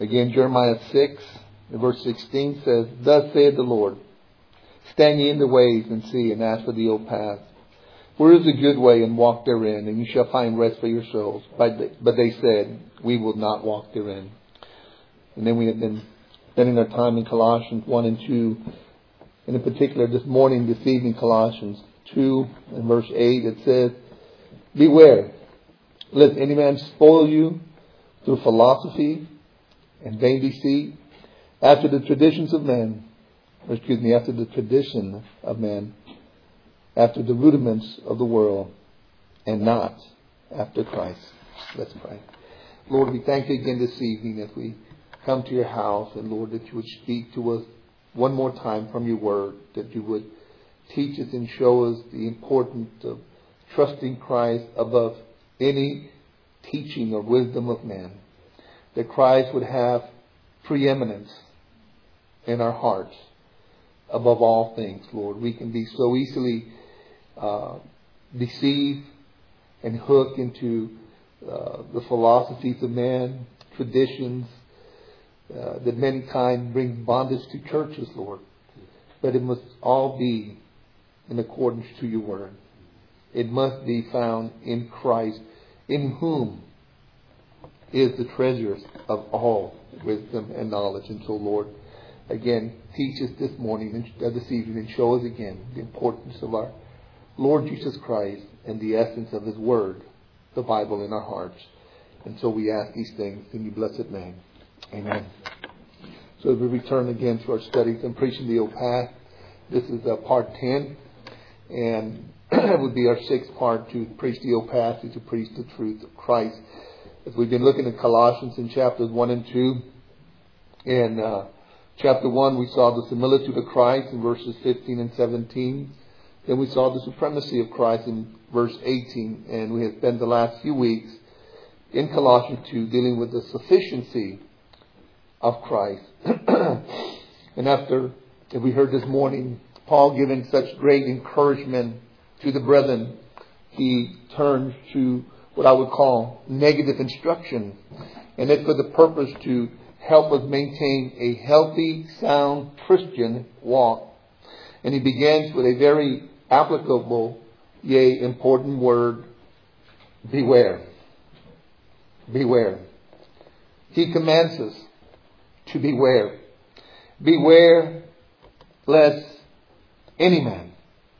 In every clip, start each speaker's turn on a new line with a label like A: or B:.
A: Again, Jeremiah 6, verse 16 says, Thus saith the Lord, stand ye in the ways and see, and ask for the old path. Where is the good way, and walk therein, and you shall find rest for your souls. But they said, we will not walk therein. And then we have been spending our time in Colossians 1 and 2. And in particular, this evening, Colossians 2 and verse 8, it says, Beware, lest any man spoil you through philosophy and vain deceit, after the traditions of men, after the tradition of men, after the rudiments of the world, and not after Christ. Let's pray. Lord, we thank you again this evening as we come to your house, and Lord, that you would speak to us one more time from your word, that you would teach us and show us the importance of trusting Christ above any teaching or wisdom of man. That Christ would have preeminence in our hearts above all things, Lord. We can be so easily deceived and hooked into the philosophies of man, traditions, that many times bring bondage to churches, Lord. But it must all be in accordance to your word. It must be found in Christ, in whom is the treasures of all wisdom and knowledge. And so, Lord, again, teach us this morning and this evening, and show us again the importance of our Lord Jesus Christ and the essence of his word, the Bible, in our hearts. And so we ask these things in your blessed name. Amen. So as we return again to our studies on preaching the old path, this is part 10, and it would be our 6th part to preach the old path, to preach the truth of Christ. As we've been looking at Colossians in chapters 1 and 2, in chapter 1 we saw the similitude of Christ in verses 15 and 17. Then we saw the supremacy of Christ in verse 18, and we have spent the last few weeks in Colossians 2 dealing with the sufficiency of Christ. And after, as we heard this morning, Paul giving such great encouragement to the brethren, he turns to what I would call negative instruction. And it's for the purpose to help us maintain a healthy, sound Christian walk. And he begins with a very applicable, yea, important word: beware. Beware. He commands us to beware. Beware lest any man.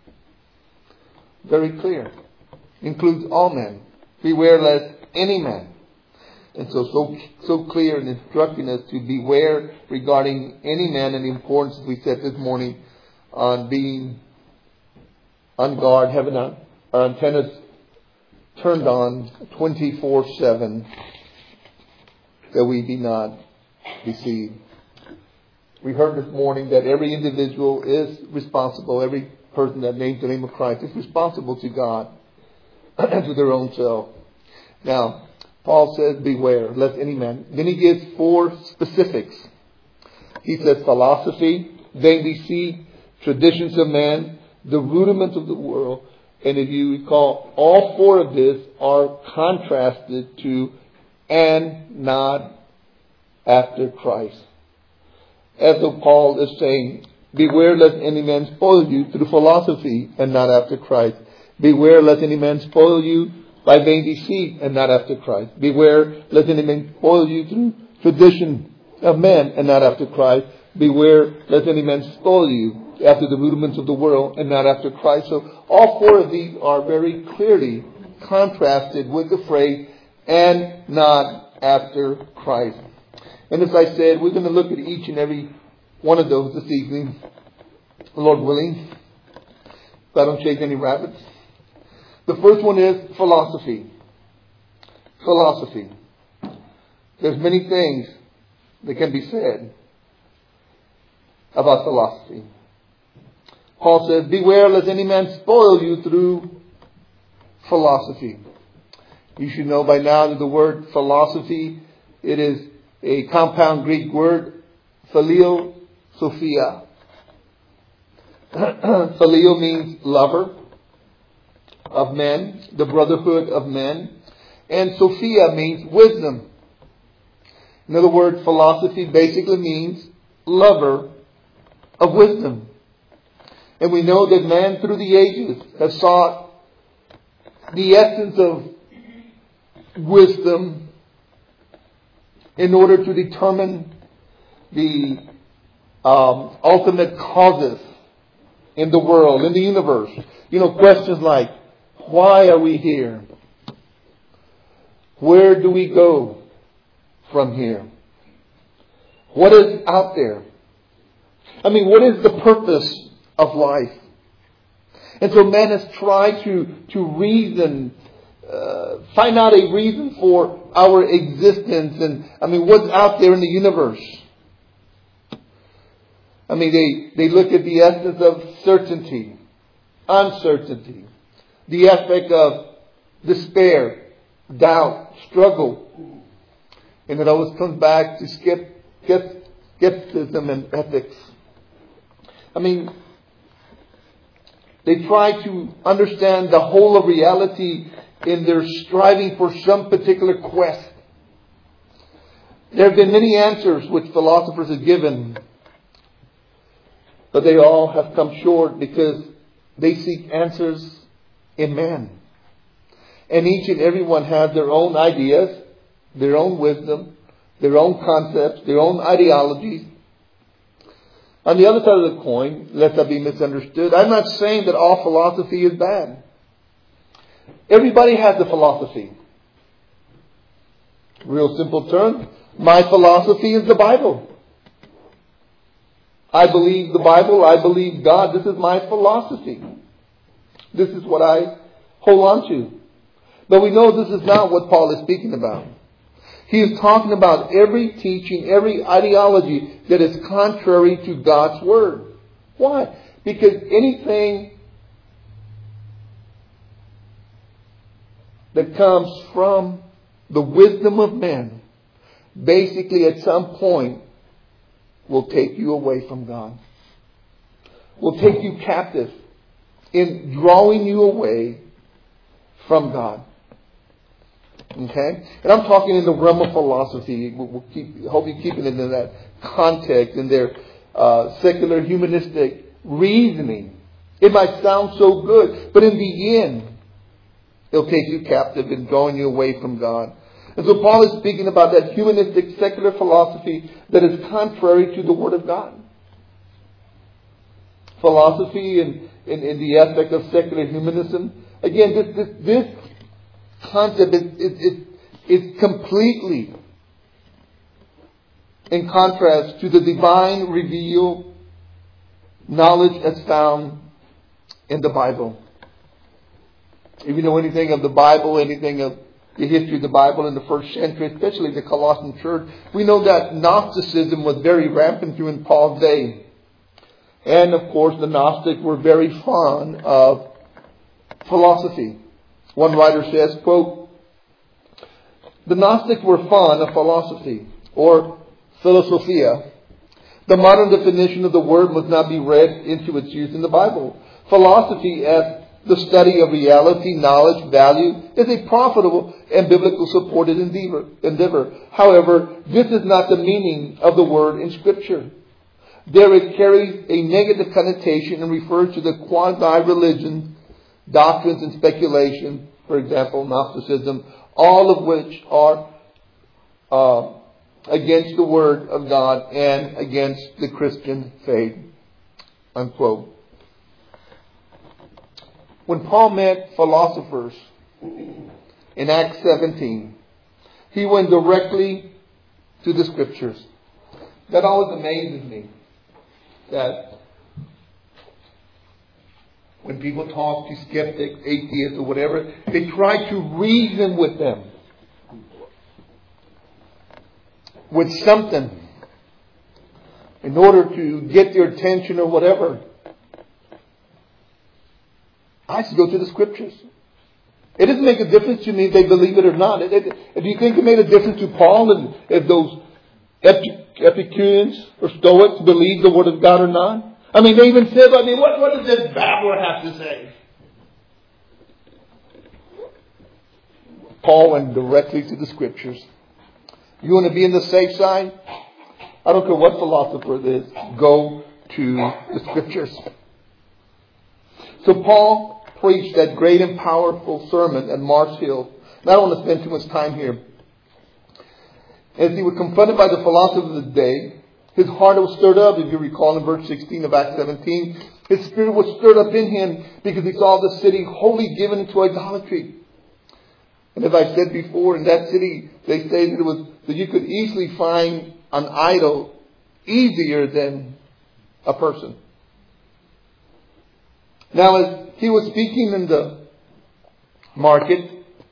A: Very clear. Includes all men. Beware lest any man. And so clear in instructing us to beware regarding any man, and the importance, as we said this morning, on being on guard, having our antennas turned on 24/7, that we be not deceived. We heard this morning that every individual is responsible. Every person that names the name of Christ is responsible to God and to their own self. Now, Paul says, beware, lest any man. Then he gives 4 specifics. He says philosophy, vain deceit, traditions of man, the rudiments of the world. And if you recall, all 4 of this are contrasted to and not after Christ. As though Paul is saying, beware lest any man spoil you through philosophy and not after Christ. Beware lest any man spoil you by vain deceit and not after Christ. Beware lest any man spoil you through tradition of men and not after Christ. Beware lest any man spoil you after the rudiments of the world and not after Christ. So all 4 of these are very clearly contrasted with the phrase, and not after Christ. And as I said, we're going to look at each and every one of those this evening, Lord willing, if I don't chase any rabbits. The first one is philosophy. Philosophy. There's many things that can be said about philosophy. Paul says, beware lest any man spoil you through philosophy. You should know by now that the word philosophy, it is a compound Greek word, phileo sophia. Phileo means lover of men, the brotherhood of men. And Sophia means wisdom. In other words, philosophy basically means lover of wisdom. And we know that man through the ages has sought the essence of wisdom in order to determine the ultimate causes in the world, in the universe. Questions like, why are we here? Where do we go from here? What is out there? What is the purpose of life? And so man has tried to reason, find out a reason for our existence and, what's out there in the universe. They look at the essence of certainty, uncertainty, the aspect of despair, doubt, struggle. And it always comes back to skepticism and ethics. They try to understand the whole of reality in their striving for some particular quest. There have been many answers which philosophers have given, but they all have come short because they seek answers in man. And each and every one has their own ideas, their own wisdom, their own concepts, their own ideologies. On the other side of the coin, lest I be misunderstood, I'm not saying that all philosophy is bad. Everybody has a philosophy. Real simple term. My philosophy is the Bible. I believe the Bible. I believe God. This is my philosophy. This is what I hold on to. But we know this is not what Paul is speaking about. He is talking about every teaching, every ideology that is contrary to God's Word. Why? Because anything that comes from the wisdom of men, basically at some point, will take you away from God. Will take you captive in drawing you away from God. Okay? And I'm talking in the realm of philosophy. Hope you're keeping it in that context, in their secular humanistic reasoning. It might sound so good, but in the end, it'll take you captive in drawing you away from God. And so Paul is speaking about that humanistic secular philosophy that is contrary to the Word of God. Philosophy in the aspect of secular humanism. Again, this concept is completely in contrast to the divine revealed knowledge as found in the Bible. If you know anything of the Bible, anything of the history of the Bible in the first century, especially the Colossian church, we know that Gnosticism was very rampant during Paul's day. And of course, the Gnostics were very fond of philosophy. One writer says, quote, "The Gnostics were fond of philosophy, or philosophia. The modern definition of the word must not be read into its use in the Bible. Philosophy, as the study of reality, knowledge, value, is a profitable and biblical supported endeavor. However, this is not the meaning of the word in Scripture. There it carries a negative connotation and refers to the quasi-religion, doctrines and speculation, for example, Gnosticism, all of which are against the Word of God and against the Christian faith." Unquote. When Paul met philosophers in Acts 17, he went directly to the Scriptures. That always amazes me, that when people talk to skeptics, atheists, or whatever, they try to reason with them with something in order to get their attention or whatever. I used to go to the Scriptures. It doesn't make a difference to me if they believe it or not. Do you think it made a difference to Paul and if those Epicureans or Stoics believed the Word of God or not? They even said, what does this babbler have to say? Paul went directly to the Scriptures. You want to be in the safe side? I don't care what philosopher it is. Go to the Scriptures. So Paul preached that great and powerful sermon at Mars Hill. And I don't want to spend too much time here. As he was confronted by the philosophers of the day, his heart was stirred up. If you recall in verse 16 of Acts 17, his spirit was stirred up in him because he saw the city wholly given into idolatry. And as I said before, in that city, they say that you could easily find an idol easier than a person. Now, as he was speaking in the market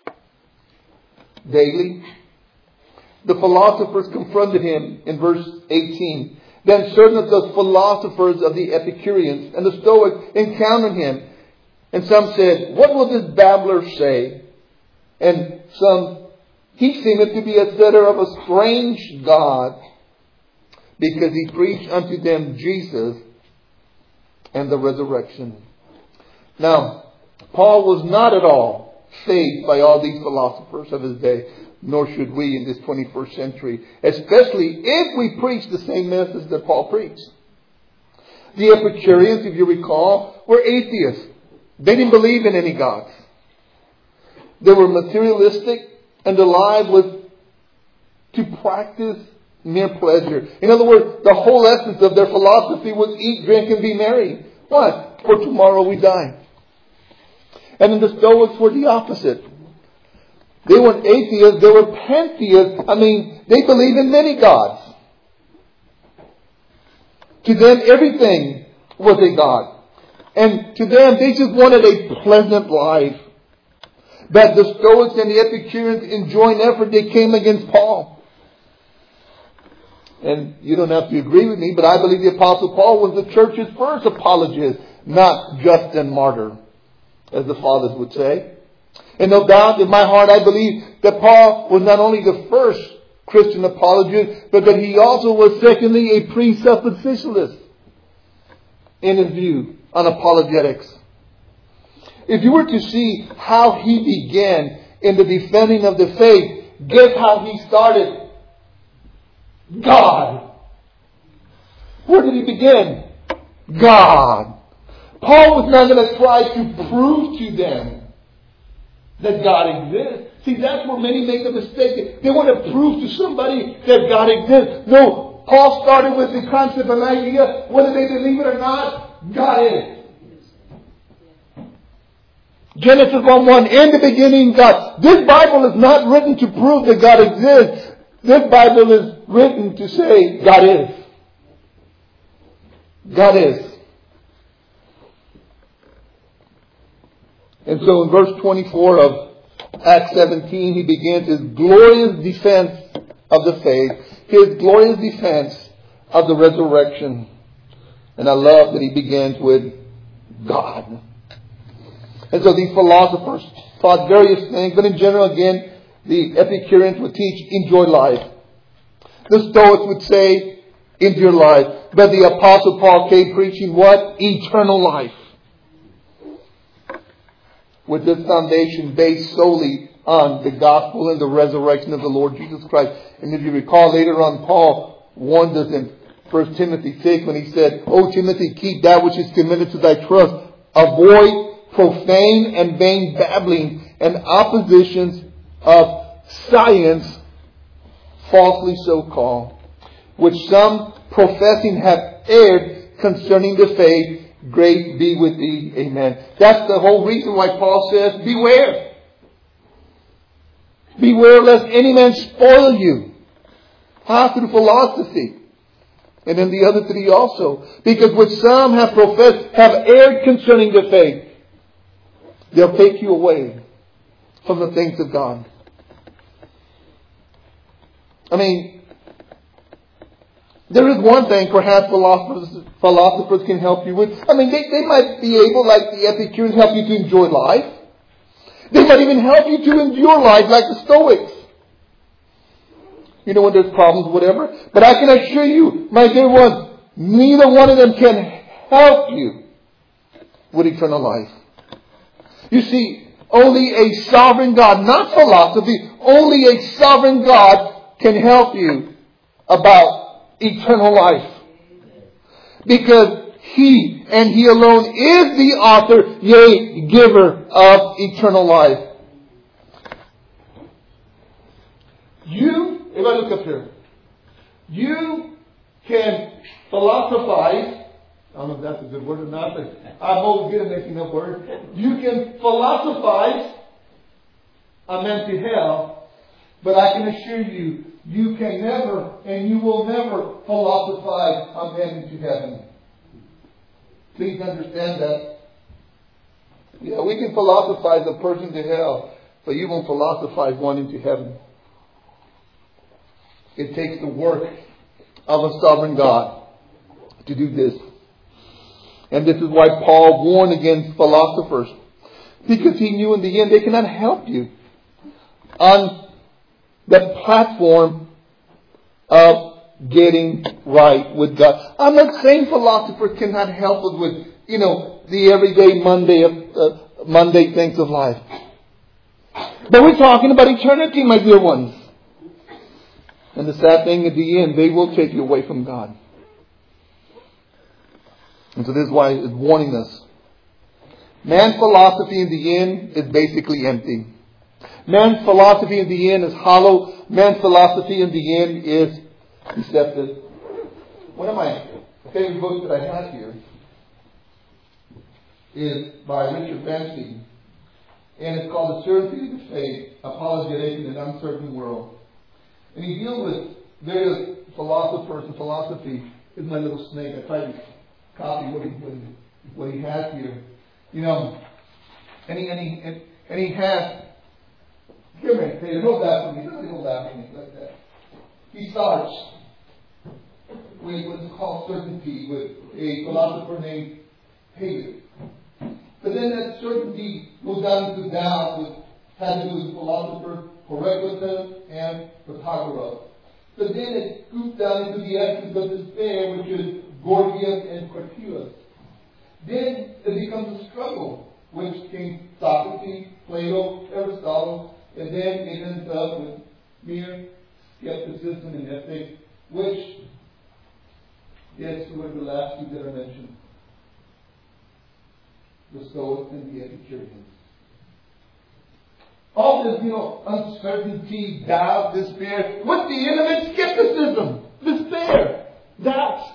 A: daily, the philosophers confronted him in verse 18. Then certain of the philosophers of the Epicureans and the Stoics encountered him. And some said, "What will this babbler say?" And some, "He seemeth to be a setter of a strange god, because he preached unto them Jesus and the resurrection." Now, Paul was not at all fazed by all these philosophers of his day, nor should we in this 21st century, especially if we preach the same message that Paul preached. The Epicureans, if you recall, were atheists. They didn't believe in any gods. They were materialistic, and their life was to practice mere pleasure. In other words, the whole essence of their philosophy was eat, drink, and be merry. Why? For tomorrow we die. And then the Stoics were the opposite. They weren't atheists, they were pantheists. I mean, they believed in many gods. To them, everything was a god. And to them, they just wanted a pleasant life. But the Stoics and the Epicureans, in joint effort, they came against Paul. And you don't have to agree with me, but I believe the Apostle Paul was the church's first apologist, not just a martyr, as the fathers would say. And no doubt in my heart I believe that Paul was not only the first Christian apologist, but that he also was secondly a presuppositionalist in his view on apologetics. If you were to see how he began in the defending of the faith, guess how he started? God. Where did he begin? God. Paul was not going to try to prove to them that God exists. See, that's where many make a mistake. They want to prove to somebody that God exists. No, Paul started with the concept of an idea. Whether they believe it or not, God is. Genesis 1:1, in the beginning, God. This Bible is not written to prove that God exists. This Bible is written to say God is. God is. And so in verse 24 of Acts 17, he begins his glorious defense of the faith, his glorious defense of the resurrection. And I love that he begins with God. And so these philosophers taught various things, but in general, again, the Epicureans would teach, enjoy life. The Stoics would say, endure life. But the Apostle Paul came preaching what? Eternal life. With this foundation based solely on the gospel and the resurrection of the Lord Jesus Christ. And if you recall later on, Paul warned us in 1 Timothy 6 when he said, "O Timothy, keep that which is committed to thy trust. Avoid profane and vain babbling and oppositions of science, falsely so called, which some professing have erred concerning the faith. Grace be with thee. Amen." That's the whole reason why Paul says, beware. Beware lest any man spoil you. Through philosophy. And then the other three also. Because which some have professed, have erred concerning the faith. They'll take you away from the things of God. I mean, there is one thing perhaps philosophers can help you with. I mean, they might be able, like the Epicureans, help you to enjoy life. They might even help you to endure life like the Stoics. You know, when there's problems, whatever. But I can assure you, my dear ones, neither one of them can help you with eternal life. You see, only a sovereign God, not philosophy, only a sovereign God can help you about eternal life. Because He and He alone is the author, yea, giver of eternal life. If I look up here, you can philosophize. I don't know if that's a good word or not, but I'm always good at making up words. You can philosophize a man to hell, but I can assure you, you can never and you will never philosophize a man into heaven. Please understand that. Yeah, we can philosophize a person to hell, but you won't philosophize one into heaven. It takes the work of a sovereign God to do this. And this is why Paul warned against philosophers. Because he knew in the end they cannot help you on the platform of getting right with God. I'm not saying philosophers cannot help us with, the everyday Monday things of life. But we're talking about eternity, my dear ones. And the sad thing at the end, they will take you away from God. And so this is why it's warning us. Man's philosophy in the end is basically empty. Man's philosophy in the end is hollow. Man's philosophy in the end is deceptive. One of my favorite books that I have here is by Richard Banstein. And it's called The Certainty of Faith, Apologetic in an Uncertain World. And he deals with various philosophers and philosophy. Is my little snake. I tried to copy what he has here. And he has. Come here, Peter, hold that for me. Hold that for me like that. He starts with what's called certainty with a philosopher named Hegel. But then that certainty goes down into doubt, which has to do with philosopher Heraclitus and Protagoras. But then it scoops down into the essence of despair, which is Gorgias and Critias. Then it becomes a struggle, which came Socrates, Plato, Aristotle, and then it ends up with mere skepticism and ethics, which gets to the last two that are mentioned. The Stoics and the Epicureans. All this, uncertainty, doubt, despair, with the intimate skepticism, despair, doubt.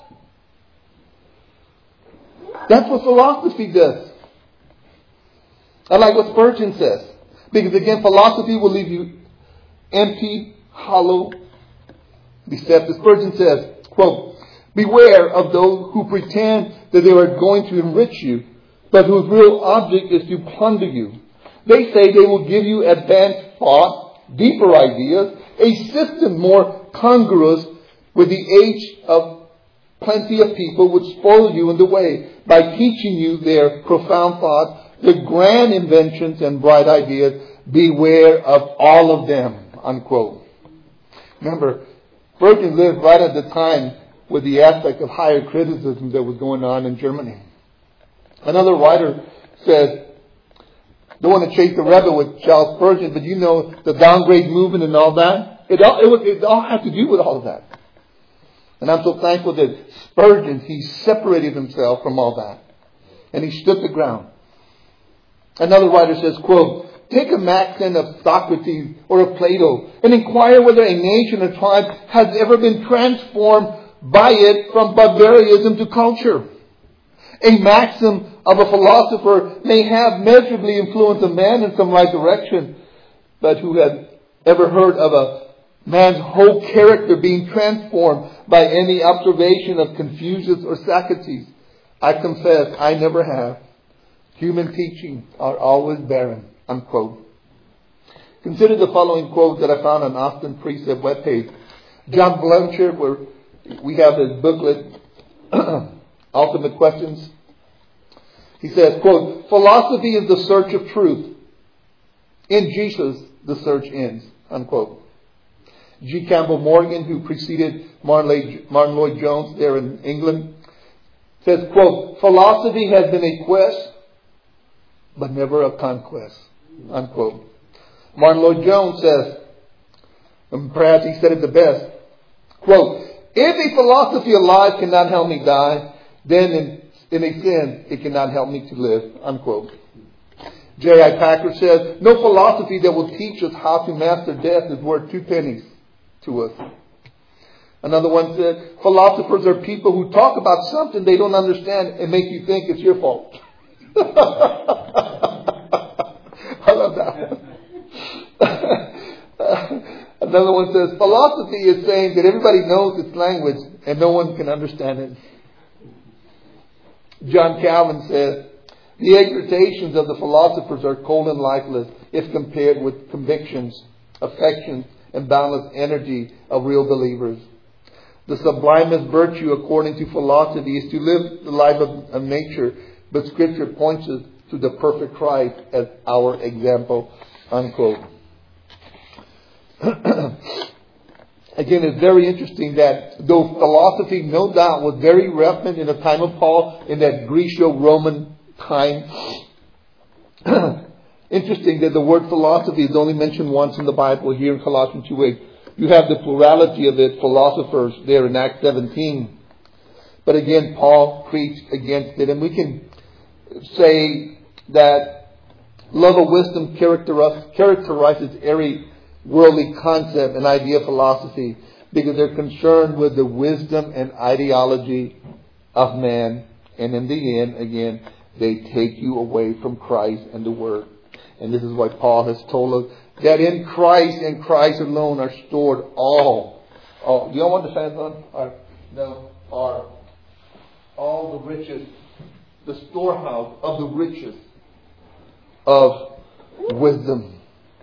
A: That's what philosophy does. I like what Spurgeon says. Because again, philosophy will leave you empty, hollow, deceptive. Spurgeon says, quote, "Beware of those who pretend that they are going to enrich you, but whose real object is to plunder you. They say they will give you advanced thought, deeper ideas, a system more congruous with the age of plenty of people would spoil you in the way by teaching you their profound thoughts, their grand inventions and bright ideas. Beware of all of them," unquote. Remember, Spurgeon lived right at the time with the aspect of higher criticism that was going on in Germany. Another writer says, don't want to chase the rebel with Charles Spurgeon, but the downgrade movement and all that. It all had to do with all of that. And I'm so thankful that Spurgeon, he separated himself from all that. And he stood the ground. Another writer says, quote, "Take a maxim of Socrates or of Plato and inquire whether a nation or tribe has ever been transformed by it from barbarism to culture. A maxim of a philosopher may have measurably influenced a man in some right direction, but who has ever heard of a man's whole character being transformed by any observation of Confucius or Socrates? I confess, I never have. Human teachings are always barren," unquote. Consider the following quote that I found on Austin Precept webpage. John Blanchard, where we have his booklet, Ultimate Questions. He says, quote, "Philosophy is the search of truth. In Jesus, the search ends," unquote. G. Campbell Morgan, who preceded Martin Lloyd-Jones there in England, says, quote, "Philosophy has been a quest, but never a conquest," unquote. Martin Lloyd-Jones says, And perhaps he said it the best. Quote, if a philosophy alive cannot help me die, then in a sense it cannot help me to live. Unquote. J.I. Packer says, no philosophy that will teach us how to master death is worth 2 pennies to us. Another one said, philosophers are people who talk about something they don't understand and make you think it's your fault. I love that. Another one says, philosophy is saying that everybody knows its language and no one can understand it. John Calvin says, the exhortations of the philosophers are cold and lifeless if compared with convictions, affections, and boundless energy of real believers. The sublimest virtue, according to philosophy, is to live the life of nature, but Scripture points us to the perfect Christ as our example. Unquote. Again, it's very interesting that though philosophy, no doubt, was very rampant in the time of Paul, in that Greco-Roman time, interesting that the word philosophy is only mentioned once in the Bible here in Colossians 2:8. You have the plurality of it, philosophers, there in Acts 17. But again, Paul preached against it. And we can say that love of wisdom characterizes every worldly concept and idea of philosophy, because they're concerned with the wisdom and ideology of man. And in the end, again, they take you away from Christ and the Word. And this is why Paul has told us that in Christ and Christ alone are stored all. Do y'all want the fans on? Are all the riches, the storehouse of the riches of wisdom.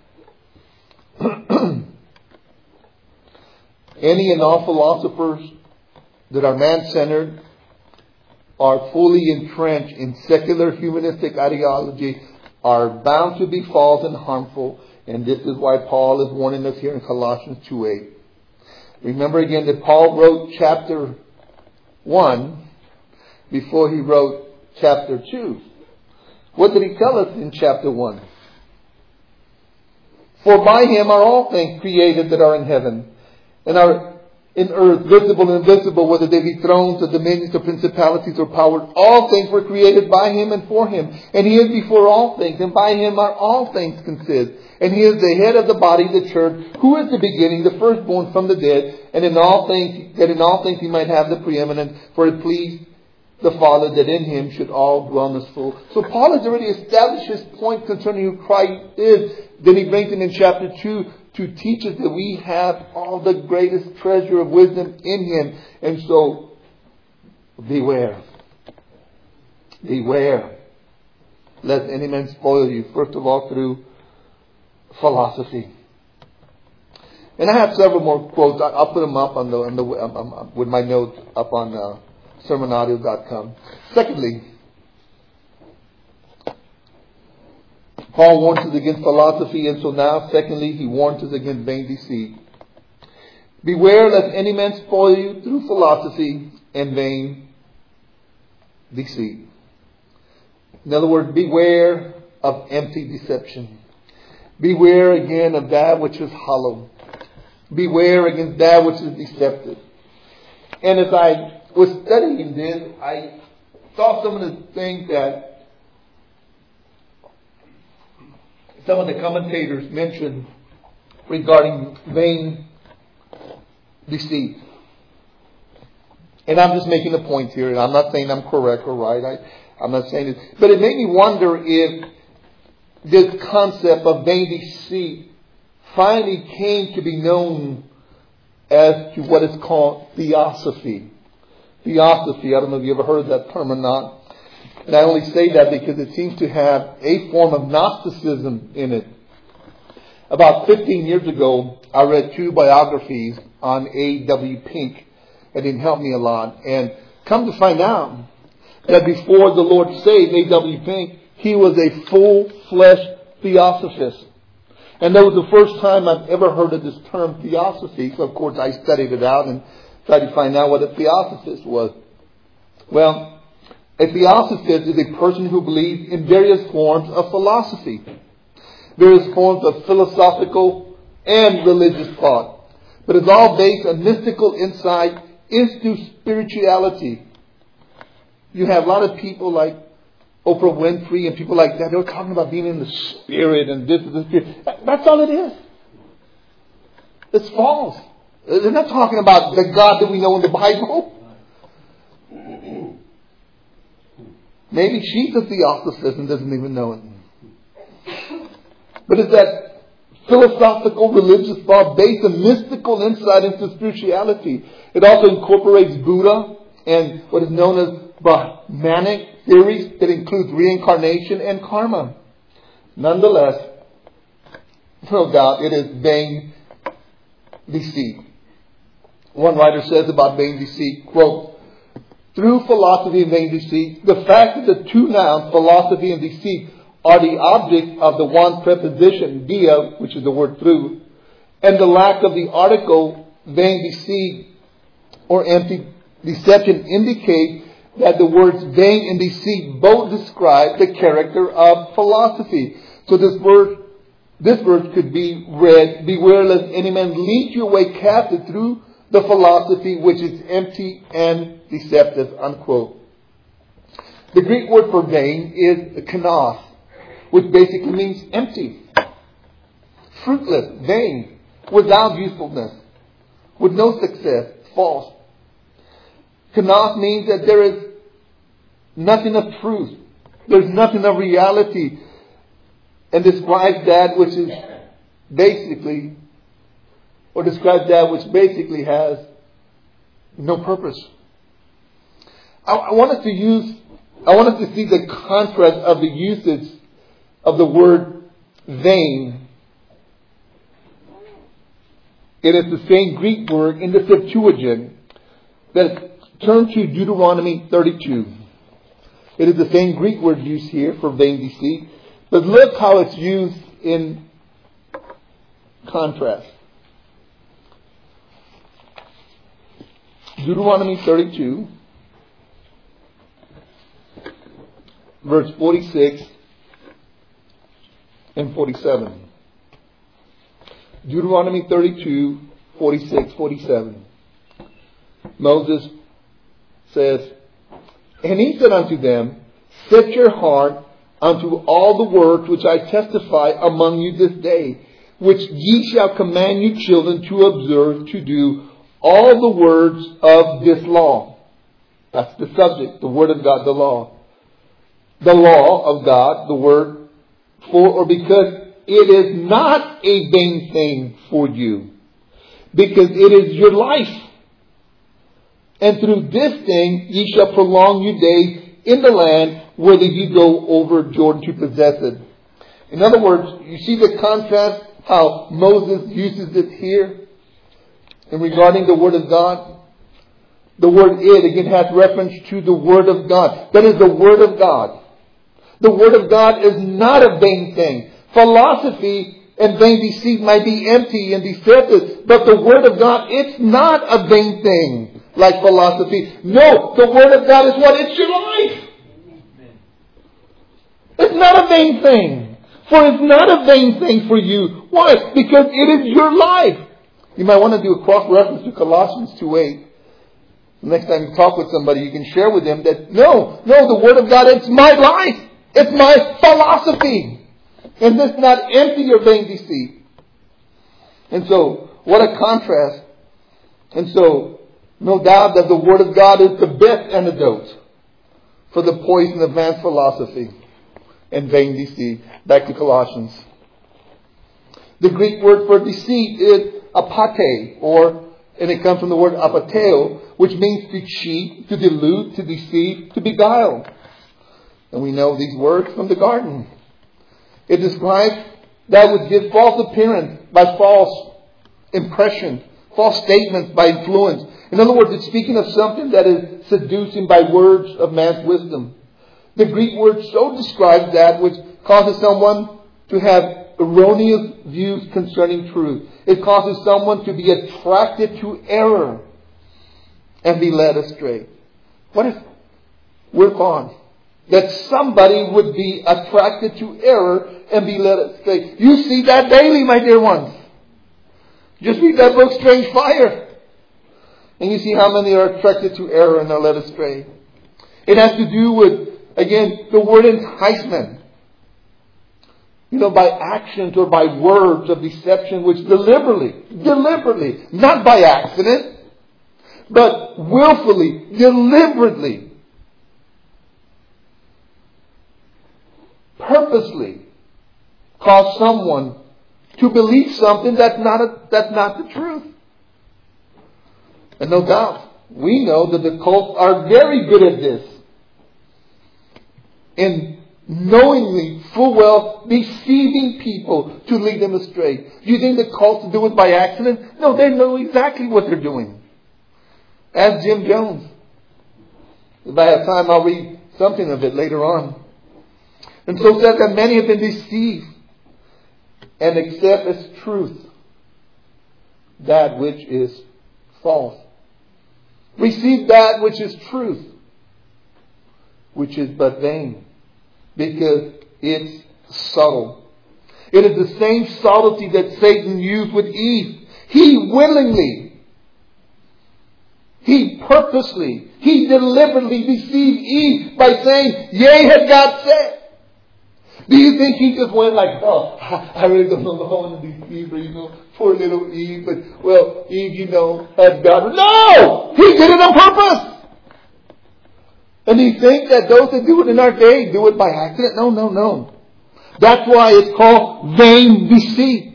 A: Any and all philosophers that are man-centered are fully entrenched in secular humanistic ideology are bound to be false and harmful. And this is why Paul is warning us here in Colossians 2:8. Remember again that Paul wrote chapter 1 before he wrote chapter 2. What did he tell us in chapter 1? For by him are all things created that are in heaven and are in earth, visible and invisible, whether they be thrones or dominions or principalities or powers. All things were created by him and for him. And he is before all things, and by him are all things consist. And he is the head of the body, the church, who is the beginning, the firstborn from the dead, and in all things he might have the preeminence, for it pleased the Father that in him should all dwellness full. So Paul has already established his point concerning who Christ is. Then he brings it in chapter 2 to teach us that we have all the greatest treasure of wisdom in him. And so, beware. Beware. Lest any man spoil you. First of all, through philosophy. And I have several more quotes. I'll put them up on with my notes up on sermonaudio.com. Secondly, Paul warns us against philosophy, and so now, secondly, he warns us against vain deceit. Beware lest any man spoil you through philosophy and vain deceit. In other words, beware of empty deception. Beware again of that which is hollow. Beware against that which is deceptive. And as I was studying this, I saw some of the things that some of the commentators mentioned regarding vain deceit. And I'm just making a point here, and I'm not saying I'm correct or right. I'm not saying it. But it made me wonder if this concept of vain deceit finally came to be known as to what is called theosophy. Theosophy, I don't know if you ever heard that term or not. And I only say that because it seems to have a form of Gnosticism in it. About 15 years ago, I read 2 biographies on A.W. Pink. It didn't help me a lot. And come to find out that before the Lord saved A.W. Pink, he was a full-fledged theosophist. And that was the first time I've ever heard of this term theosophy. So, of course, I studied it out and tried to find out what a theosophist was. Well, a theosophist is a person who believes in various forms of philosophy, various forms of philosophical and religious thought. but it's all based on mystical insight into spirituality. You have a lot of people like Oprah Winfrey and people like that. They're talking about being in the Spirit and this and the Spirit. That's all it is. It's false. They're not talking about the God that we know in the Bible. Maybe she's a theosophist and doesn't even know it. But it's that philosophical religious thought based on mystical insight into spirituality. It also incorporates Buddha and what is known as Brahmanic theories that includes reincarnation and karma. Nonetheless, no doubt it is vain deceit. One writer says about vain deceit, quote, through philosophy and vain deceit, the fact that the two nouns, philosophy and deceit, are the object of the one preposition, dia, which is the word through, and the lack of the article, vain deceit, or empty deception, indicate that the words vain and deceit both describe the character of philosophy. So this verse could be read, beware lest any man lead you away captive through the philosophy which is empty and deceptive, unquote. The Greek word for vain is kanos, which basically means empty, fruitless, vain, without usefulness, with no success, false. Kanos means that there is nothing of truth. There's nothing of reality. And describes that which is basically, or describes that which basically has no purpose. I want us to see the contrast of the usage of the word vain. It is the same Greek word in the Septuagint that turn to Deuteronomy 32. It is the same Greek word used here for vain deceit. But look how it's used in contrast. Deuteronomy 32, verse 46 and 47. Deuteronomy 32, 46, 47. Moses says, and he said unto them, set your heart unto all the words which I testify among you this day, which ye shall command your children to observe to do all the words of this law. That's the subject, the word of God, the law. The law of God, the word for or because it is not a vain thing for you, because it is your life. And through this thing ye shall prolong your days in the land whither ye go over Jordan to possess it. In other words, you see the contrast how Moses uses it here in regarding the Word of God. The word "it" again has reference to the Word of God. That is the Word of God. The Word of God is not a vain thing. Philosophy and vain deceit might be empty and deceptive, but the Word of God, it's not a vain thing. Like philosophy. No, the Word of God is what? It's your life. It's not a vain thing. For it's not a vain thing for you. Why? Because it is your life. You might want to do a cross-reference to Colossians 2:8. Next time you talk with somebody, you can share with them that, no, the Word of God, it's my life. It's my philosophy. And it's not empty or vain deceit. And so, what a contrast. And so, no doubt that the Word of God is the best antidote for the poison of man's philosophy and vain deceit. Back to Colossians. The Greek word for deceit is apate, and it comes from the word apateo, which means to cheat, to delude, to deceive, to beguile. And we know these words from the garden. It describes that which gives false appearance by false impression, false statements by influence. In other words, it's speaking of something that is seducing by words of man's wisdom. The Greek word so describes that which causes someone to have erroneous views concerning truth. It causes someone to be attracted to error and be led astray. What if we're gone? That somebody would be attracted to error and be led astray. You see that daily, my dear ones. Just read that book, Strange Fire. And you see how many are attracted to error and are led astray. It has to do with, again, the word enticement. By actions or by words of deception, which deliberately, not by accident, but willfully, deliberately, purposely cause someone to believe something that's not the truth. And no doubt, we know that the cults are very good at this. In knowingly, full well, deceiving people to lead them astray. Do you think the cults do it by accident? No, they know exactly what they're doing. Ask Jim Jones. If I have time, I'll read something of it later on. And so it says that many have been deceived and accept as truth that which is false. Receive that which is truth, which is but vain, because it's subtle. It is the same subtlety that Satan used with Eve. He willingly, he purposely, he deliberately deceived Eve by saying, "Yea, had God said." Do you think he just went like, "Oh, I really don't know how I want to deceive her, poor little Eve, but, well, Eve, had God." No! He did it on purpose! And you think that those that do it in our day do it by accident? No. That's why it's called vain deceit.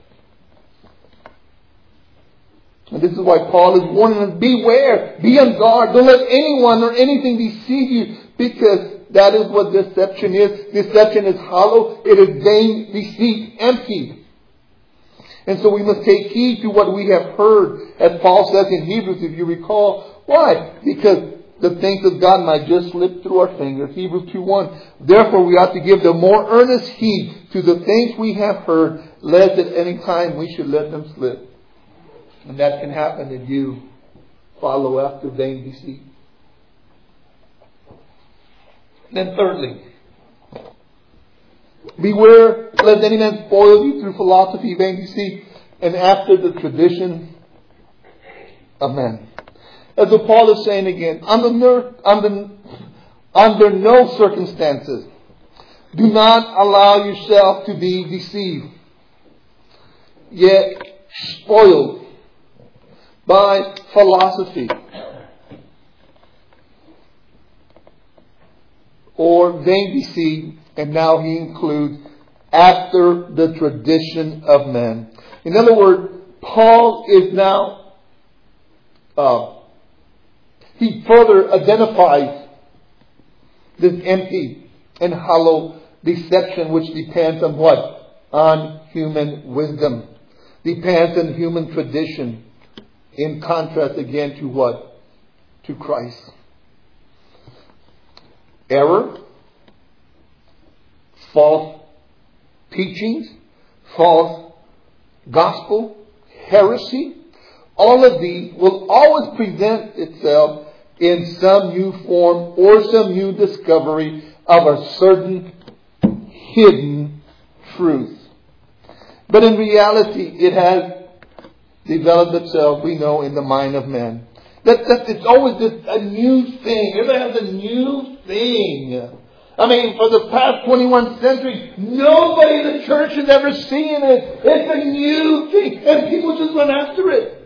A: And this is why Paul is warning us, beware, be on guard, don't let anyone or anything deceive you, because that is what deception is. Deception is hollow, it is vain deceit, empty. And so we must take heed to what we have heard, as Paul says in Hebrews, if you recall. Why? Because the things of God might just slip through our fingers. Hebrews 2:1. Therefore we ought to give the more earnest heed to the things we have heard, lest at any time we should let them slip. And that can happen if you follow after vain deceit. Then thirdly, beware lest any man spoil you through philosophy, vain deceit, and after the tradition of men. As what Paul is saying again, under no circumstances, do not allow yourself to be deceived, yet spoiled by philosophy or vain deceit, and now he includes after the tradition of men. In other words, Paul is now he further identifies this empty and hollow deception which depends on what? On human wisdom. Depends on human tradition. In contrast again to what? To Christ. Error, false teachings, false gospel, heresy, all of these will always present itself in some new form or some new discovery of a certain hidden truth. But in reality, it has developed itself, we know, in the mind of man. It's always a new thing. Everybody has a new thing. I mean, for the past 21 centuries, nobody in the church has ever seen it. It's a new thing. And people just run after it.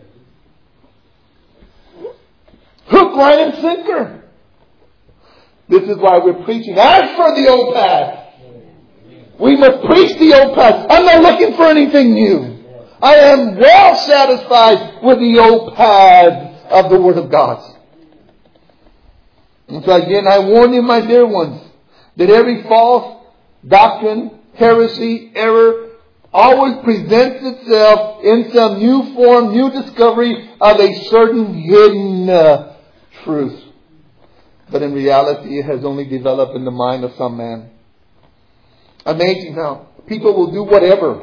A: Hook, line, and sinker. This is why we're preaching. As for the old path, we must preach the old path. I'm not looking for anything new. I am well satisfied with the old path of the Word of God. And so again, I warn you, my dear ones, that every false doctrine, heresy, error always presents itself in some new form, new discovery of a certain hidden truth. But in reality, it has only developed in the mind of some man. Amazing how people will do whatever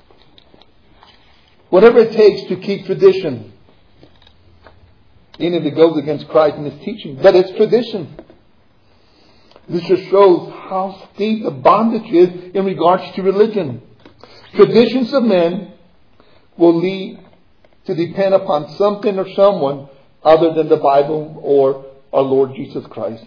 A: it takes to keep tradition. Even if it goes against Christ and His teaching. But it's tradition. This just shows how steep the bondage is in regards to religion. Traditions of men will lead to depend upon something or someone other than the Bible or our Lord Jesus Christ.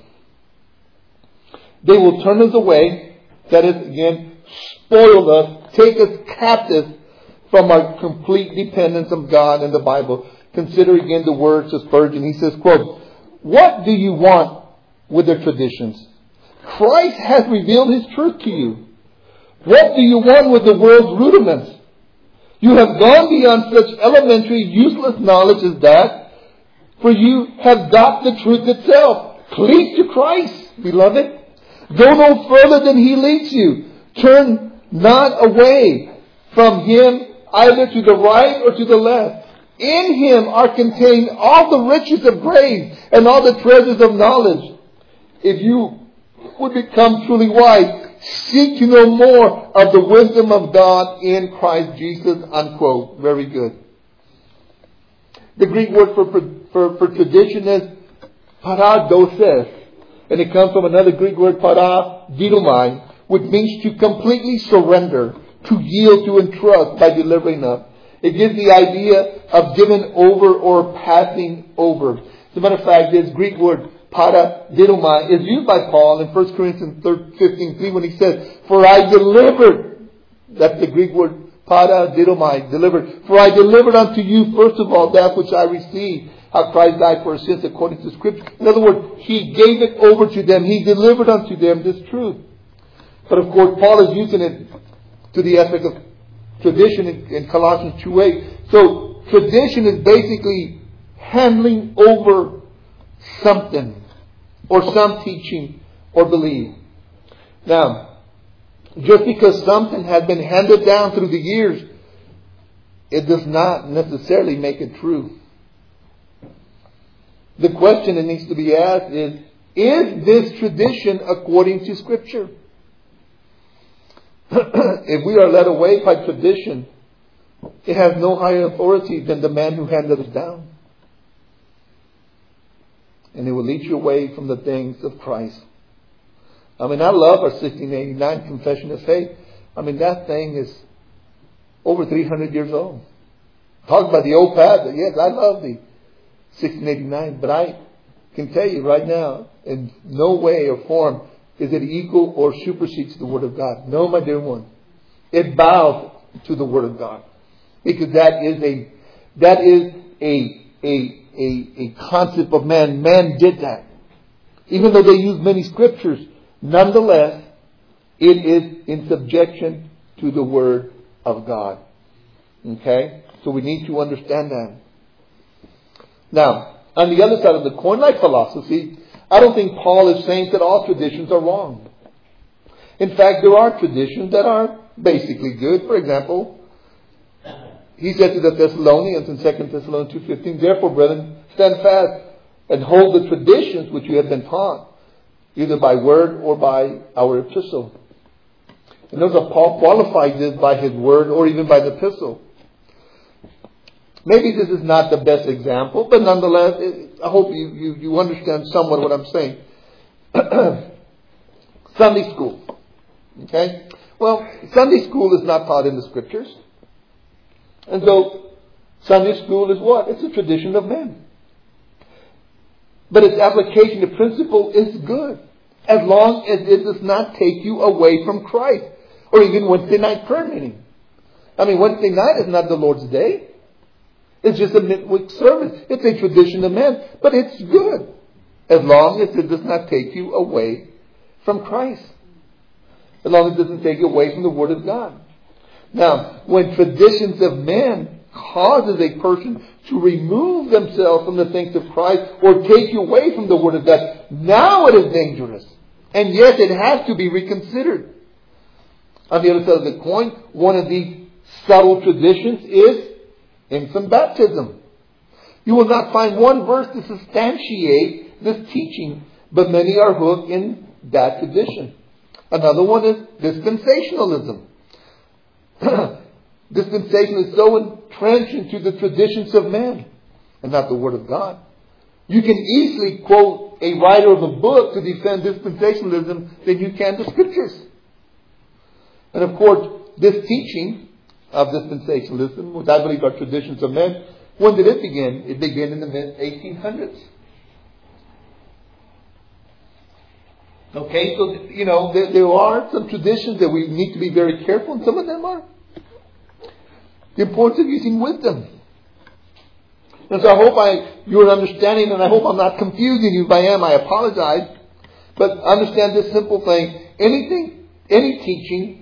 A: They will turn us away, that is, again, spoil us, take us captive from our complete dependence on God and the Bible. Consider again the words of Spurgeon. He says, quote, "What do you want with their traditions? Christ has revealed His truth to you. What do you want with the world's rudiments? You have gone beyond such elementary, useless knowledge as that, for you have got the truth itself. Cleave to Christ, beloved. Go no further than He leads you. Turn not away from Him either to the right or to the left. In Him are contained all the riches of grace and all the treasures of knowledge. If you would become truly wise, seek to know more of the wisdom of God in Christ Jesus," unquote. Very good. The Greek word for tradition is paradoses. And it comes from another Greek word, paradidomai, which means to completely surrender, to yield, to entrust by delivering up. It gives the idea of giving over or passing over. As a matter of fact, this Greek word, paradidomai, is used by Paul in 1 Corinthians 15:3 when he says, "For I delivered," that's the Greek word, paradidomai, delivered. "For I delivered unto you first of all that which I received, how Christ died for our sins according to Scripture." In other words, He gave it over to them. He delivered unto them this truth. But of course, Paul is using it to the aspect of tradition in Colossians 2:8. So, tradition is basically handling over something or some teaching or belief. Now, just because something has been handed down through the years, it does not necessarily make it true. The question that needs to be asked is this tradition according to Scripture? If we are led away by tradition, it has no higher authority than the man who handed it down. And it will lead you away from the things of Christ. I love our 1689 Confession of Faith. That thing is over 300 years old. Talk about the old path. Yes, I love the 1689. But I can tell you right now, in no way or form is it equal or supersedes the Word of God. No, my dear one. It bows to the Word of God. Because that is a concept of man. Man did that. Even though they use many scriptures, nonetheless, it is in subjection to the Word of God. Okay? So we need to understand that. Now, on the other side of the coin, like philosophy, I don't think Paul is saying that all traditions are wrong. In fact, there are traditions that are basically good. For example, he said to the Thessalonians in 2 Thessalonians 2:15, "Therefore, brethren, stand fast and hold the traditions which you have been taught, either by word or by our epistle." And notice that Paul qualified this by his word or even by the epistle. Maybe this is not the best example, but nonetheless, I hope you understand somewhat what I'm saying. Sunday school. Okay? Well, Sunday school is not taught in the Scriptures. And so, Sunday school is what? It's a tradition of men. But its application to principle is good, as long as it does not take you away from Christ. Or even Wednesday night prayer meeting. Wednesday night is not the Lord's Day. It's just a midweek service. It's a tradition of men. But it's good, as long as it does not take you away from Christ. As long as it doesn't take you away from the Word of God. Now, when traditions of men causes a person to remove themselves from the things of Christ or take you away from the Word of God, now it is dangerous. And yes, it has to be reconsidered. On the other side of the coin, one of these subtle traditions is infant baptism. You will not find one verse to substantiate this teaching, but many are hooked in that tradition. Another one is dispensationalism. Dispensation is so entrenched into the traditions of men and not the Word of God. You can easily quote a writer of a book to defend dispensationalism than you can the Scriptures. And of course, this teaching of dispensationalism, which I believe are traditions of men, When did it begin? It began in the mid-1800s. Okay, so, there are some traditions that we need to be very careful, and some of them are the importance of using wisdom. And so I hope you're understanding, and I hope I'm not confusing you. If I am, I apologize. But understand this simple thing. Any teaching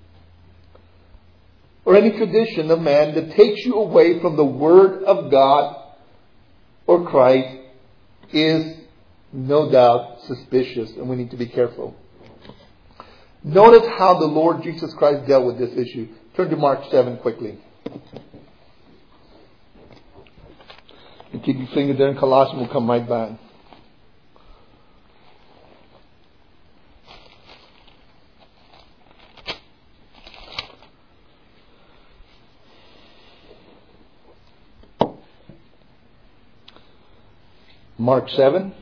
A: or any tradition of man that takes you away from the Word of God or Christ is no doubt suspicious, and we need to be careful. Notice how the Lord Jesus Christ dealt with this issue. Turn to Mark 7 quickly. And keep your finger there in Colossians. We'll come right back. Mark 7.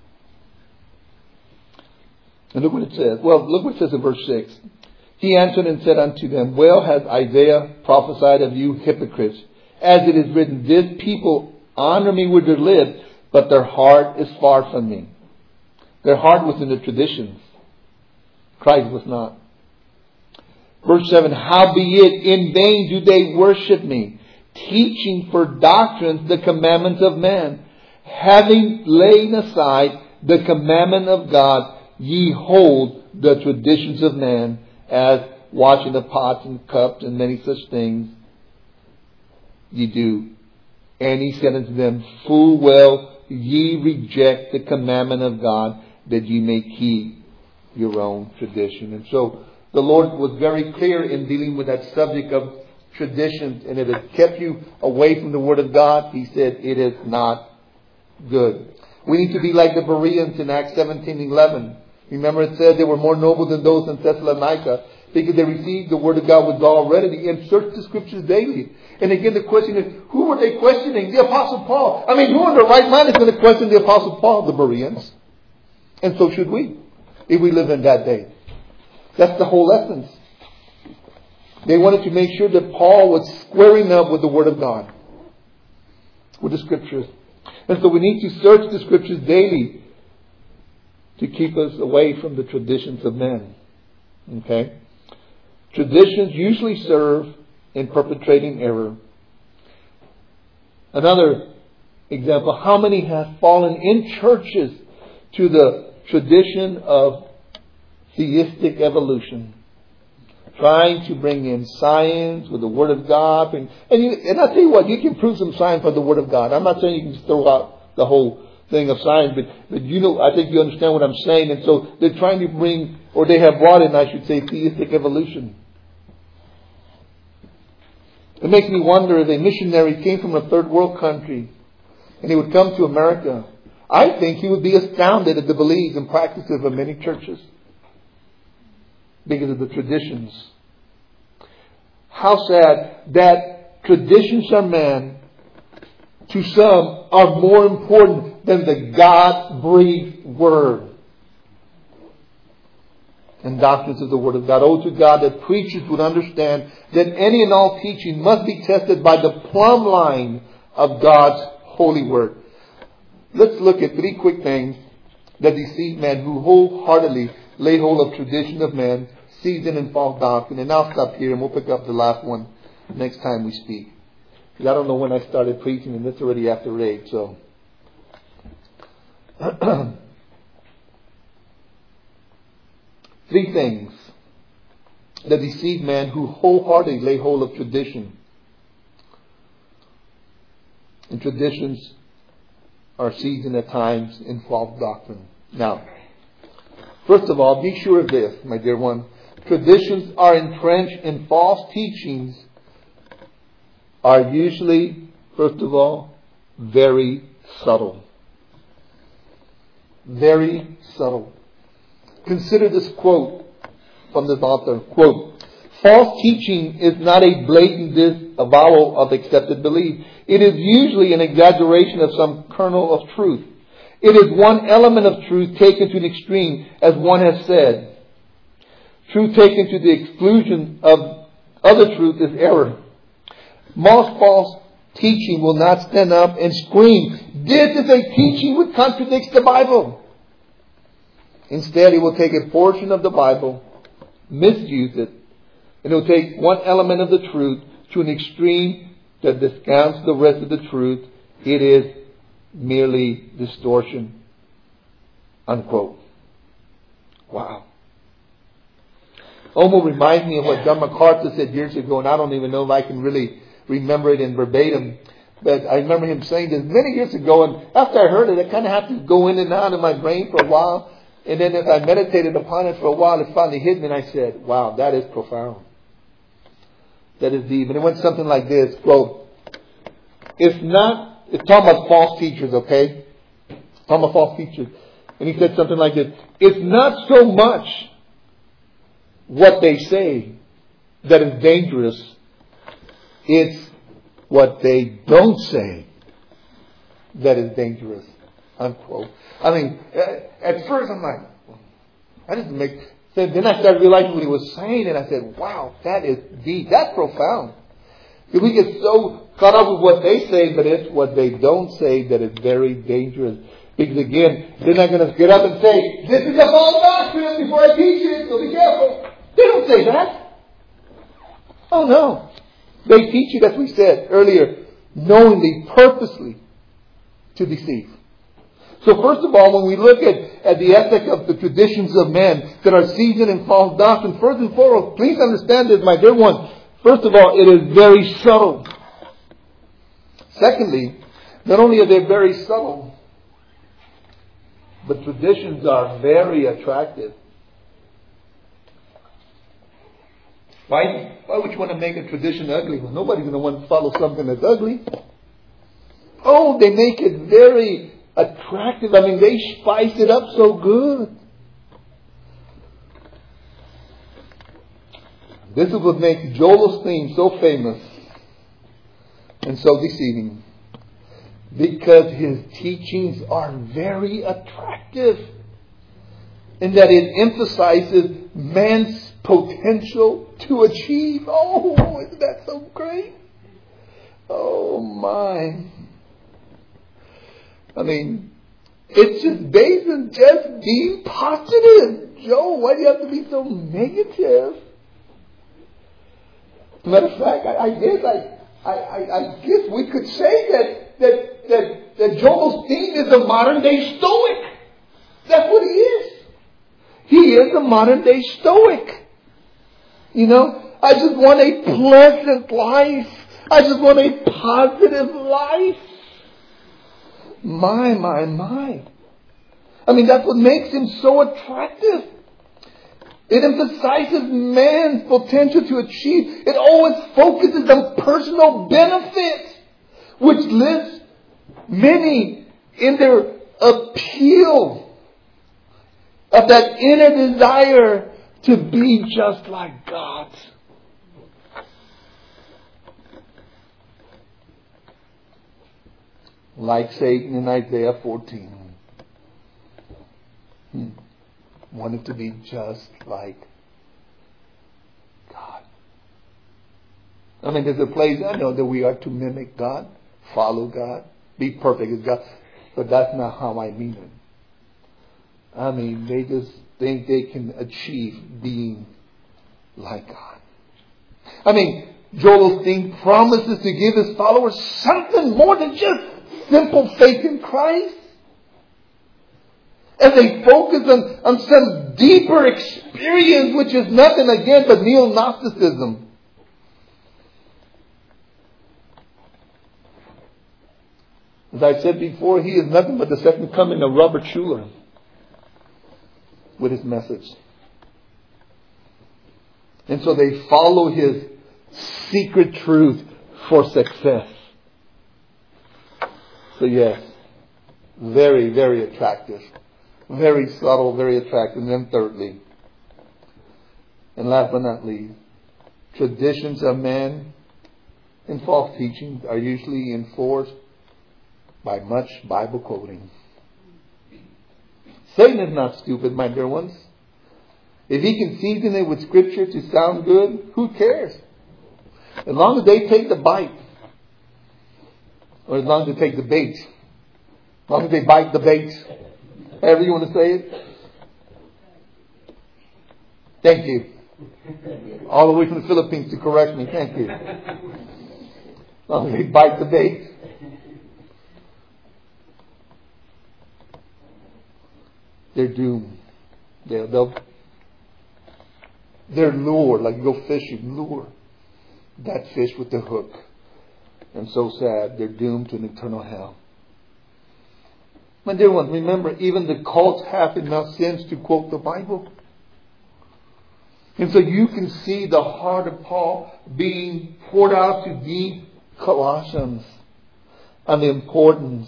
A: And look what it says. Well, look what it says in verse 6. He answered and said unto them, Well has Isaiah prophesied of you hypocrites, as it is written, This people honor me with their lips, but their heart is far from me. Their heart was in the traditions. Christ was not. Verse 7, Howbeit in vain do they worship me, teaching for doctrines the commandments of man. Having laid aside the commandment of God, ye hold the traditions of man, as washing the pots and cups and many such things ye do. And he said unto them, Full well ye reject the commandment of God, that ye may keep your own tradition. And so the Lord was very clear in dealing with that subject of traditions, and if it kept you away from the Word of God, He said it is not good. We need to be like the Bereans in Acts 17:11. Remember, it said they were more noble than those in Thessalonica because they received the Word of God with all readily and searched the Scriptures daily. And again, the question is, who were they questioning? The Apostle Paul. I mean, who in their right mind is going to question the Apostle Paul? The Bereans. And so should we, if we live in that day. That's the whole essence. They wanted to make sure that Paul was squaring up with the Word of God, with the Scriptures. And so we need to search the Scriptures daily to keep us away from the traditions of men. Okay? Traditions usually serve in perpetrating error. Another example, how many have fallen in churches to the tradition of theistic evolution? Trying to bring in science with the Word of God. And I tell you what, you can prove some science with the Word of God. I'm not saying you can just throw out the whole thing of science, but I think you understand what I'm saying. And so they're trying to bring, or they have brought in, I should say, theistic evolution. It makes me wonder if a missionary came from a third world country and he would come to America. I think he would be astounded at the beliefs and practices of many churches because of the traditions. How sad that traditions of man, to some, are more important than the God-breathed Word and doctrines of the Word of God. Oh, to God that preachers would understand that any and all teaching must be tested by the plumb line of God's holy Word. Let's look at three quick things that deceive men who wholeheartedly lay hold of tradition of man, seasoned in false doctrine. And I'll stop here and we'll pick up the last one next time we speak. Because I don't know when I started preaching, and it's already after 8, so. Three things that deceive man who wholeheartedly lay hold of tradition. And traditions are seasoned at times in false doctrine. Now, first of all, be sure of this, my dear one. Traditions are entrenched in false teachings are usually, first of all, very subtle. Very subtle. Consider this quote from this author. Quote, false teaching is not a blatant disavowal of accepted belief. It is usually an exaggeration of some kernel of truth. It is one element of truth taken to an extreme, as one has said. Truth taken to the exclusion of other truth is error. Most false teaching will not stand up and scream, "This is a teaching which contradicts the Bible." Instead, it will take a portion of the Bible, misuse it, and it will take one element of the truth to an extreme that discounts the rest of the truth. It is merely distortion. Unquote. Wow. Almost reminds me of what John MacArthur said years ago, and I don't even know if I can really remember it in verbatim. But I remember him saying this many years ago, and after I heard it, I kind of had to go in and out of my brain for a while. And then as I meditated upon it for a while, it finally hit me, and I said, wow, that is profound. That is deep. And it went something like this, quote, it's talking about false teachers, okay? It's talking about false teachers. And he said something like this, it's not so much what they say that is dangerous. It's what they don't say that is dangerous. Unquote. I mean, at first I'm like, I didn't make sense. Then I started realizing what he was saying, and I said, wow, that is deep. That's profound. If we get so caught up with what they say, but it's what they don't say that is very dangerous. Because again, they're not going to get up and say, this is a false doctrine before I teach it, so be careful. They don't say that. Oh no. They teach it, as we said earlier, knowingly, purposely, to deceive. So first of all, when we look at the ethic of the traditions of men that are seasoned in false doctrine, first and foremost, please understand this, my dear one. First of all, it is very subtle. Secondly, not only are they very subtle, but traditions are very attractive. Why would you want to make a tradition ugly? Well, nobody's going to want to follow something that's ugly. Oh, they make it very attractive. I mean, they spice it up so good. This is what makes Joel Osteen so famous and so deceiving. Because his teachings are very attractive. In that it emphasizes man's potential to achieve. Oh, isn't that so great? Oh my. I mean, it's just based on just being positive. Joe, why do you have to be so negative? Matter of fact, I guess we could say that Joel Osteen is a modern day Stoic. That's what he is. He is a modern day Stoic. You know, I just want a pleasant life. I just want a positive life. My. I mean, that's what makes him so attractive. It emphasizes man's potential to achieve. It always focuses on personal benefit, which lifts many in their appeal of that inner desire to be just like God. Like Satan in Isaiah 14. Wanted to be just like God. I mean, there's a place I know that we are to mimic God, follow God, be perfect as God. But that's not how I mean it. I mean, they just think they can achieve being like God. I mean, Joel Osteen promises to give his followers something more than just simple faith in Christ. And they focus on some deeper experience, which is nothing again but neo-Gnosticism. As I said before, he is nothing but the second coming of Robert Schuller with his message. And so they follow his secret truth for success. So yes, very, very attractive. Very subtle, very attractive. And then thirdly, and last but not least, traditions of man and false teachings are usually enforced by much Bible quoting. Satan is not stupid, my dear ones. If he can season it with Scripture to sound good, who cares? As long as they take the bite. Or as long as they take the bait. As long as they bite the bait. However you want to say it. Thank you. All the way from the Philippines to correct me. Thank you. As long as they bite the bait. They're doomed. They're lured, like you go fishing, lure that fish with the hook. And so sad, they're doomed to an eternal hell. My dear ones, remember, even the cults have enough sense to quote the Bible. And so you can see the heart of Paul being poured out to the Colossians on the importance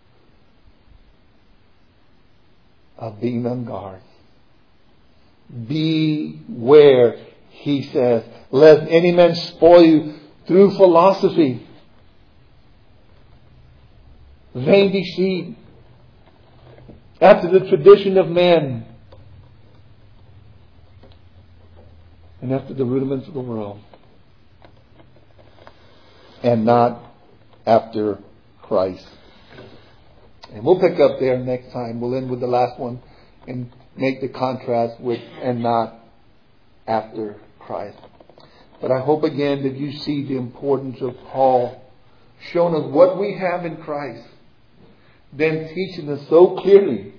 A: of being on guard. Beware, he says, lest any man spoil you through philosophy, vain deceit, after the tradition of men, and after the rudiments of the world, and not after Christ. And we'll pick up there next time. We'll end with the last one and make the contrast with and not after Christ. But I hope again that you see the importance of Paul showing us what we have in Christ, then teaching us so clearly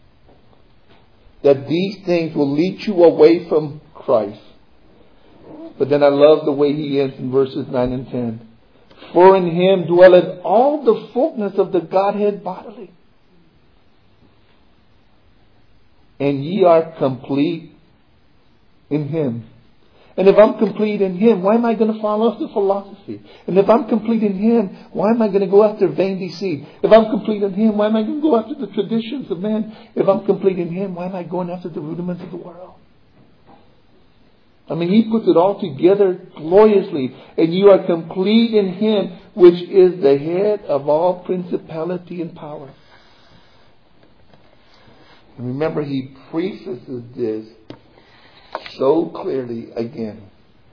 A: that these things will lead you away from Christ. But then I love the way he ends in verses 9 and 10. For in him dwelleth all the fullness of the Godhead bodily. And ye are complete in him. And if I'm complete in him, why am I going to follow after philosophy? And if I'm complete in him, why am I going to go after vain deceit? If I'm complete in him, why am I going to go after the traditions of men? If I'm complete in him, why am I going after the rudiments of the world? I mean, he puts it all together gloriously. And you are complete in him, which is the head of all principality and power. And remember, he prefaces this so clearly again.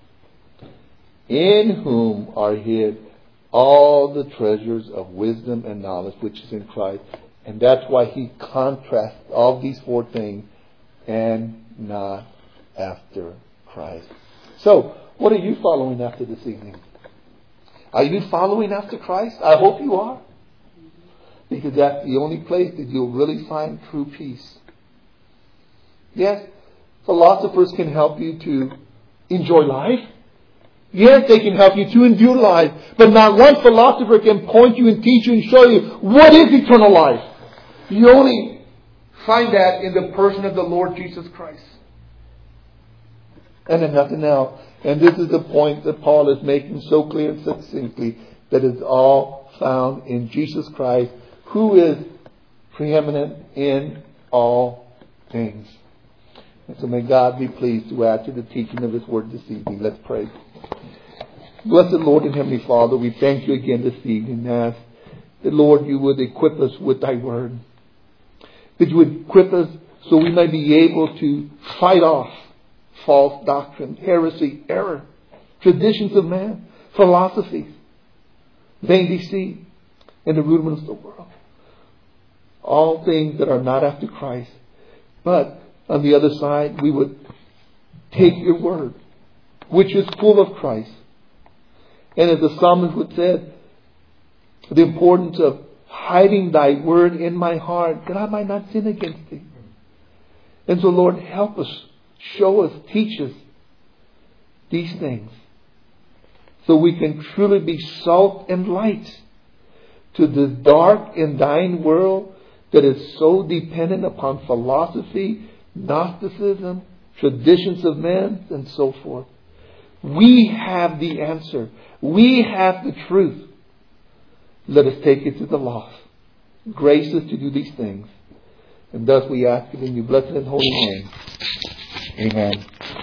A: In whom are hid all the treasures of wisdom and knowledge, which is in Christ. And that's why he contrasts all these four things, and not after Christ. So, what are you following after this evening? Are you following after Christ? I hope you are. Because that's the only place that you'll really find true peace. Yes, philosophers can help you to enjoy life. Yes, they can help you to endure life. But not one philosopher can point you and teach you and show you what is eternal life. You only find that in the person of the Lord Jesus Christ. And in nothing else. And this is the point that Paul is making so clear and succinctly, that it's all found in Jesus Christ, who is preeminent in all things. And so may God be pleased to add to the teaching of His Word this evening. Let's pray. Blessed Lord and Heavenly Father, we thank you again this evening and ask that, Lord, you would equip us with thy Word. That you would equip us so we may be able to fight off false doctrine, heresy, error, traditions of man, philosophies, vain deceit, and the rudiments of the world. All things that are not after Christ. But on the other side, we would take your word, which is full of Christ. And as the psalmist would say, the importance of hiding thy word in my heart, that I might not sin against thee. And so, Lord, help us. Show us, teach us these things, so we can truly be salt and light to this dark and dying world that is so dependent upon philosophy, Gnosticism, traditions of men, and so forth. We have the answer. We have the truth. Let us take it to the lost. Grace us to do these things. And thus we ask it in your blessed and holy name. Amen.